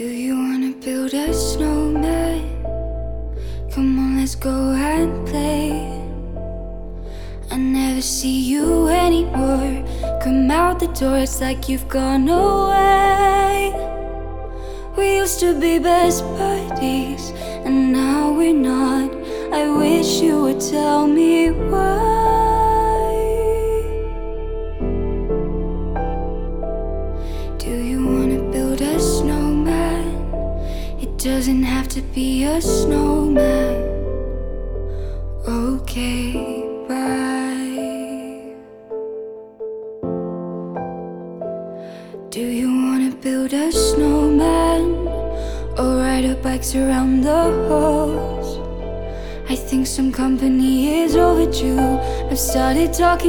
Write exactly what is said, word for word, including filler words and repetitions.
Do you wanna build a snowman? Come on, let's go and play. I never see you anymore. Come out the door, it's like you've gone away. We used to be best buddies, and now we're not. I wish you would tell me why. Do you wanna build a snowman? It doesn't have to be a snowman. Okay, bye. Do you wanna build a snowman or ride our bikes around the halls? I think some company is overdue. I've started talking